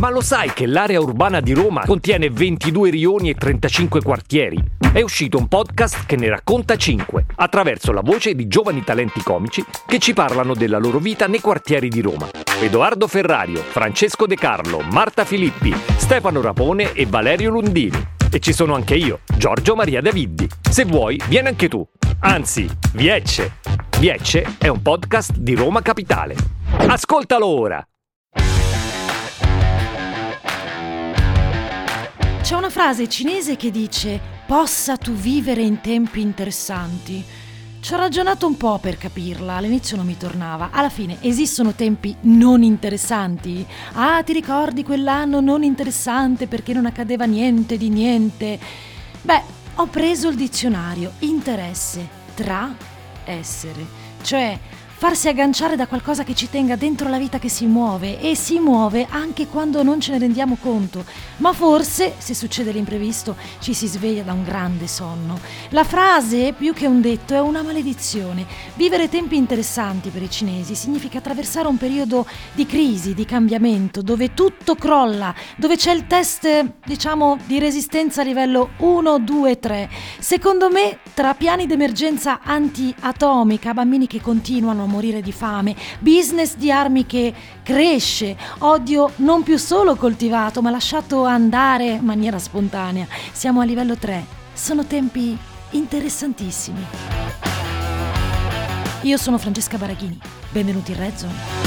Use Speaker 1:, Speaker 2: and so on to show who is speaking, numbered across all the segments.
Speaker 1: Ma lo sai che l'area urbana di Roma contiene 22 rioni e 35 quartieri? È uscito un podcast che ne racconta 5, attraverso la voce di giovani talenti comici che ci parlano della loro vita nei quartieri di Roma. Edoardo Ferrario, Francesco De Carlo, Marta Filippi, Stefano Rapone e Valerio Lundini. E ci sono anche io, Giorgio Maria Daviddi. Se vuoi, vieni anche tu. Anzi, Viecce. Viecce è un podcast di Roma Capitale. Ascoltalo ora!
Speaker 2: C'è una frase cinese che dice «Possa tu vivere in tempi interessanti». Ci ho ragionato un po' per capirla, all'inizio non mi tornava. Alla fine, esistono tempi non interessanti? Ah, ti ricordi quell'anno non interessante perché non accadeva niente di niente? Beh, ho preso il dizionario, interesse, tra, essere, cioè farsi agganciare da qualcosa che ci tenga dentro la vita che si muove, e si muove anche quando non ce ne rendiamo conto, ma forse, se succede l'imprevisto, ci si sveglia da un grande sonno. La frase, più che un detto, è una maledizione. Vivere tempi interessanti per i cinesi significa attraversare un periodo di crisi, di cambiamento, dove tutto crolla, dove c'è il test, di resistenza a livello 1, 2, 3. Secondo me, tra piani d'emergenza anti-atomica, bambini che continuano a morire di fame, business di armi che cresce, odio non più solo coltivato ma lasciato andare in maniera spontanea. Siamo a livello 3. Sono tempi interessantissimi. Io sono Francesca Baraghini. Benvenuti in Red Zone.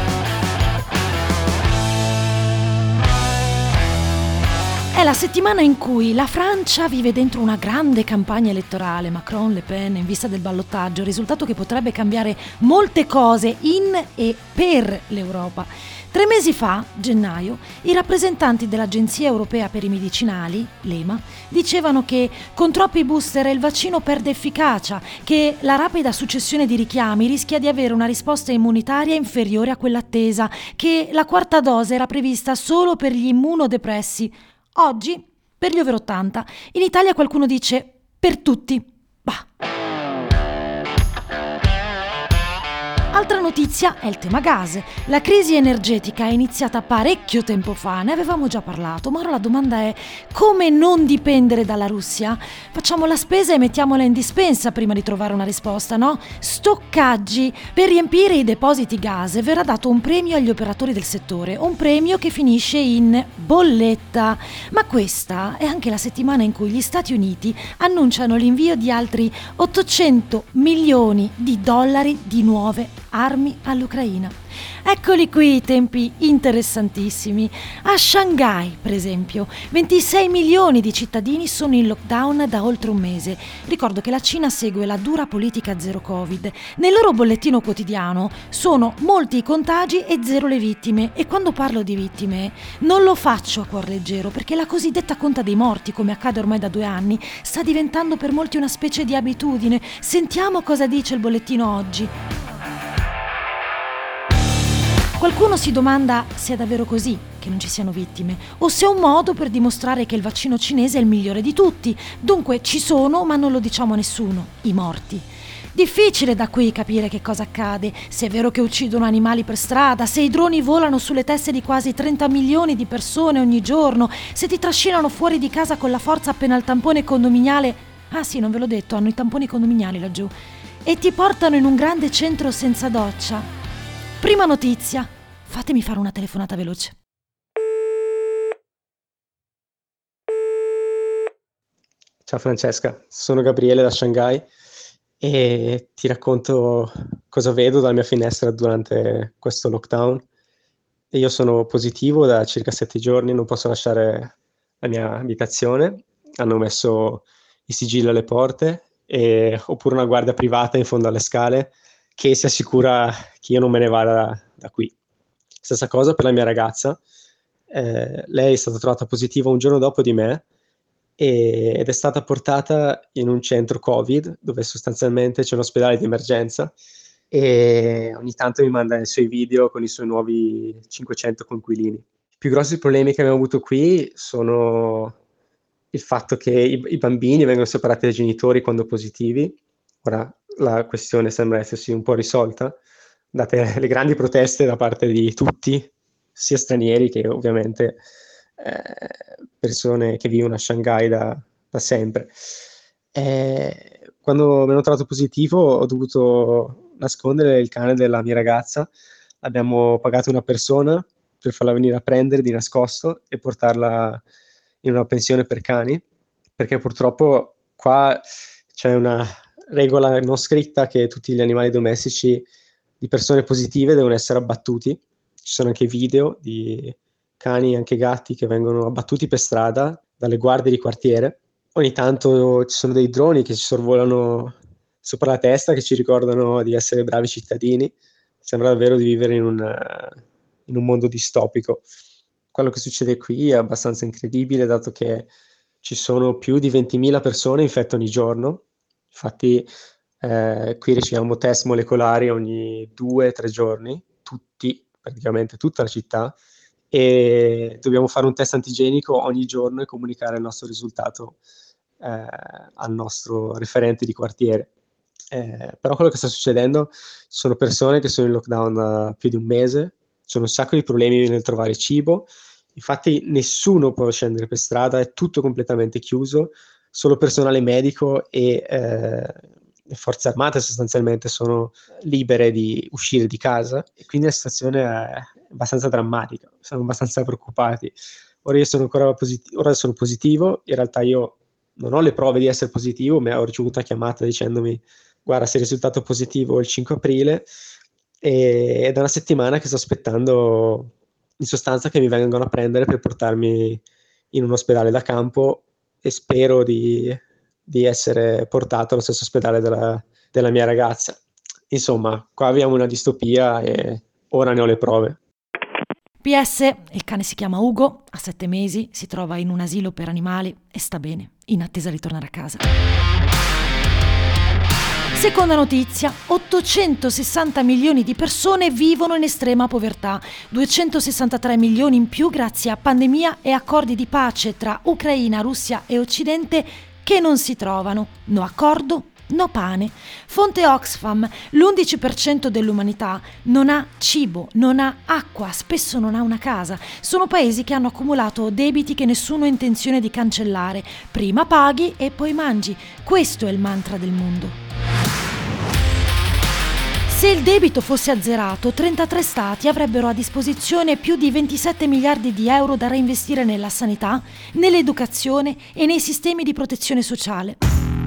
Speaker 2: È la settimana in cui la Francia vive dentro una grande campagna elettorale, Macron, Le Pen, in vista del ballottaggio, risultato che potrebbe cambiare molte cose in e per l'Europa. 3 mesi fa, gennaio, i rappresentanti dell'Agenzia Europea per i Medicinali, l'EMA, dicevano che con troppi booster il vaccino perde efficacia, che la rapida successione di richiami rischia di avere una risposta immunitaria inferiore a quella attesa, che la quarta dose era prevista solo per gli immunodepressi. Oggi, per gli over 80, in Italia qualcuno dice per tutti. Bah. Altra notizia è il tema gas. La crisi energetica è iniziata parecchio tempo fa, ne avevamo già parlato, ma ora la domanda è: come non dipendere dalla Russia? Facciamo la spesa e mettiamola in dispensa prima di trovare una risposta, no? Stoccaggi. Per riempire i depositi gas verrà dato un premio agli operatori del settore, un premio che finisce in bolletta. Ma questa è anche la settimana in cui gli Stati Uniti annunciano l'invio di altri 800 milioni di dollari di nuove armi all'Ucraina. Eccoli qui i tempi interessantissimi. A Shanghai, per esempio, 26 milioni di cittadini sono in lockdown da oltre un mese. Ricordo che la Cina segue la dura politica zero Covid. Nel loro bollettino quotidiano sono molti i contagi e 0 le vittime. E quando parlo di vittime non lo faccio a cuor leggero, perché la cosiddetta conta dei morti, come accade ormai da 2 anni, sta diventando per molti una specie di abitudine. Sentiamo cosa dice il bollettino oggi. Qualcuno si domanda se è davvero così, che non ci siano vittime, o se è un modo per dimostrare che il vaccino cinese è il migliore di tutti. Dunque ci sono, ma non lo diciamo a nessuno, i morti. Difficile da qui capire che cosa accade, se è vero che uccidono animali per strada, se i droni volano sulle teste di quasi 30 milioni di persone ogni giorno, se ti trascinano fuori di casa con la forza appena il tampone condominiale. Ah sì, non ve l'ho detto, hanno i tamponi condominiali laggiù. E ti portano in un grande centro senza doccia. Prima notizia. Fatemi fare una telefonata veloce.
Speaker 3: Ciao Francesca, sono Gabriele da Shanghai e ti racconto cosa vedo dalla mia finestra durante questo lockdown. E io sono positivo da circa 7 giorni, non posso lasciare la mia abitazione. Hanno messo i sigilli alle porte oppure una guardia privata in fondo alle scale che si assicura che io non me ne vada da qui. Stessa cosa per la mia ragazza, lei è stata trovata positiva un giorno dopo di me ed è stata portata in un centro Covid dove sostanzialmente c'è un ospedale di emergenza e ogni tanto mi manda i suoi video con i suoi nuovi 500 coinquilini. I più grossi problemi che abbiamo avuto qui sono il fatto che i bambini vengono separati dai genitori quando positivi. Ora la questione sembra essersi un po' risolta, date le grandi proteste da parte di tutti sia stranieri che ovviamente persone che vivono a Shanghai da sempre. Quando mi hanno trovato positivo ho dovuto nascondere il cane della mia ragazza. Abbiamo pagato una persona per farla venire a prendere di nascosto e portarla in una pensione per cani, perché purtroppo qua c'è una regola non scritta che tutti gli animali domestici di persone positive devono essere abbattuti. Ci sono anche video di cani e anche gatti che vengono abbattuti per strada dalle guardie di quartiere. Ogni tanto ci sono dei droni che ci sorvolano sopra la testa, che ci ricordano di essere bravi cittadini. Sembra davvero di vivere in un mondo distopico. Quello che succede qui è abbastanza incredibile, dato che ci sono più di 20.000 persone infette ogni giorno. Infatti qui riceviamo test molecolari ogni 2-3 giorni, praticamente tutta la città, e dobbiamo fare un test antigenico ogni giorno e comunicare il nostro risultato al nostro referente di quartiere. Però quello che sta succedendo sono persone che sono in lockdown da più di un mese, ci sono un sacco di problemi nel trovare cibo, infatti nessuno può scendere per strada, è tutto completamente chiuso, solo personale medico e le forze armate sostanzialmente sono libere di uscire di casa, e quindi la situazione è abbastanza drammatica, siamo abbastanza preoccupati. Ora io sono ancora ora sono positivo, in realtà io non ho le prove di essere positivo, ma ho ricevuto una chiamata dicendomi: guarda, sei risultato positivo il 5 aprile, e da una settimana che sto aspettando in sostanza che mi vengano a prendere per portarmi in un ospedale da campo, e spero di essere portato allo stesso ospedale della mia ragazza. Insomma, qua abbiamo una distopia e ora ne ho le prove.
Speaker 2: PS, il cane si chiama Ugo, ha 7 mesi, si trova in un asilo per animali e sta bene, in attesa di tornare a casa. Seconda notizia, 860 milioni di persone vivono in estrema povertà, 263 milioni in più grazie a pandemia e accordi di pace tra Ucraina, Russia e Occidente che non si trovano. No accordo, no pane. Fonte Oxfam, l'11% dell'umanità non ha cibo, non ha acqua, spesso non ha una casa. Sono paesi che hanno accumulato debiti che nessuno ha intenzione di cancellare. Prima paghi e poi mangi. Questo è il mantra del mondo. Se il debito fosse azzerato, 33 stati avrebbero a disposizione più di 27 miliardi di euro da reinvestire nella sanità, nell'educazione e nei sistemi di protezione sociale.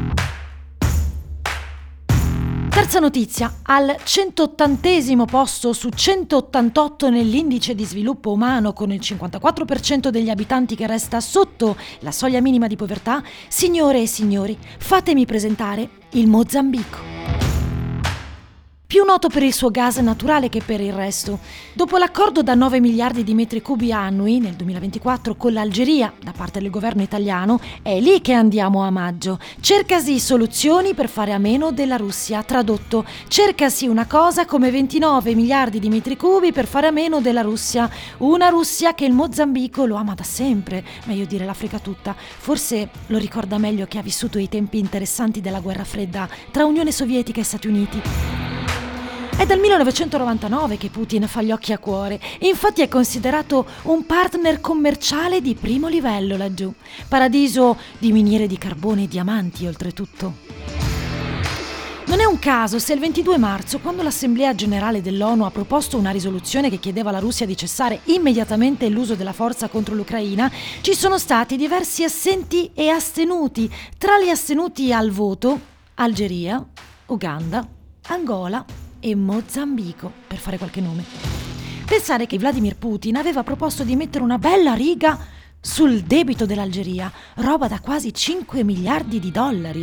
Speaker 2: Terza notizia, al 180° posto su 188 nell'indice di sviluppo umano, con il 54% degli abitanti che resta sotto la soglia minima di povertà, signore e signori, fatemi presentare il Mozambico. Più noto per il suo gas naturale che per il resto. Dopo l'accordo da 9 miliardi di metri cubi annui nel 2024 con l'Algeria da parte del governo italiano, è lì che andiamo a maggio. Cercasi soluzioni per fare a meno della Russia. Tradotto, cercasi una cosa come 29 miliardi di metri cubi per fare a meno della Russia. Una Russia che il Mozambico lo ama da sempre, meglio dire l'Africa tutta. Forse lo ricorda meglio chi ha vissuto i tempi interessanti della guerra fredda tra Unione Sovietica e Stati Uniti. È dal 1999 che Putin fa gli occhi a cuore e infatti è considerato un partner commerciale di primo livello laggiù. Paradiso di miniere di carbone e diamanti, oltretutto. Non è un caso se il 22 marzo, quando l'Assemblea Generale dell'ONU ha proposto una risoluzione che chiedeva alla Russia di cessare immediatamente l'uso della forza contro l'Ucraina, ci sono stati diversi assenti e astenuti. Tra gli astenuti al voto, Algeria, Uganda, Angola e Mozambico, per fare qualche nome. Pensare che Vladimir Putin aveva proposto di mettere una bella riga sul debito dell'Algeria, roba da quasi 5 miliardi di dollari,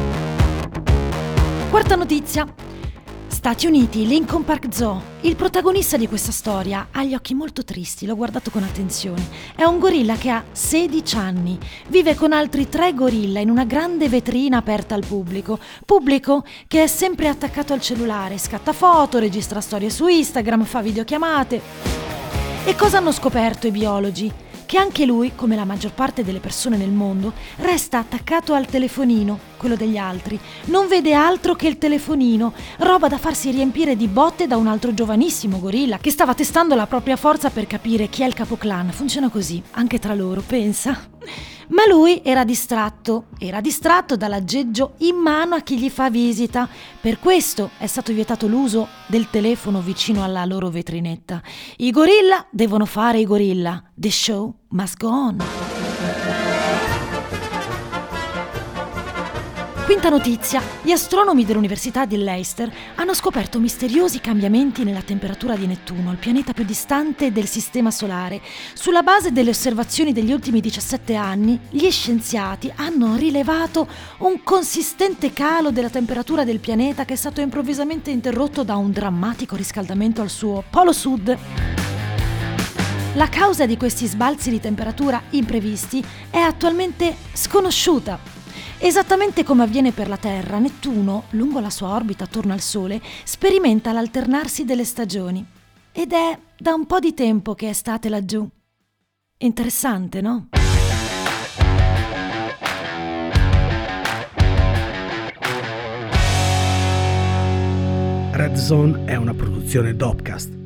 Speaker 2: Quarta notizia. Stati Uniti, Lincoln Park Zoo. Il protagonista di questa storia ha gli occhi molto tristi, l'ho guardato con attenzione. È un gorilla che ha 16 anni, vive con altri 3 gorilla in una grande vetrina aperta al pubblico. Pubblico che è sempre attaccato al cellulare, scatta foto, registra storie su Instagram, fa videochiamate. E cosa hanno scoperto i biologi? Che anche lui, come la maggior parte delle persone nel mondo, resta attaccato al telefonino, quello degli altri. Non vede altro che il telefonino, roba da farsi riempire di botte da un altro giovanissimo gorilla che stava testando la propria forza per capire chi è il capoclan. Funziona così, anche tra loro, pensa. Ma lui era distratto dall'aggeggio in mano a chi gli fa visita. Per questo è stato vietato l'uso del telefono vicino alla loro vetrinetta. I gorilla devono fare i gorilla. The show must go on. Quinta notizia. Gli astronomi dell'Università di Leicester hanno scoperto misteriosi cambiamenti nella temperatura di Nettuno, il pianeta più distante del Sistema Solare. Sulla base delle osservazioni degli ultimi 17 anni, gli scienziati hanno rilevato un consistente calo della temperatura del pianeta che è stato improvvisamente interrotto da un drammatico riscaldamento al suo polo sud. La causa di questi sbalzi di temperatura imprevisti è attualmente sconosciuta. Esattamente come avviene per la Terra, Nettuno, lungo la sua orbita attorno al Sole, sperimenta l'alternarsi delle stagioni. Ed è da un po' di tempo che è estate laggiù. Interessante, no?
Speaker 4: Red Zone è una produzione Dopcast.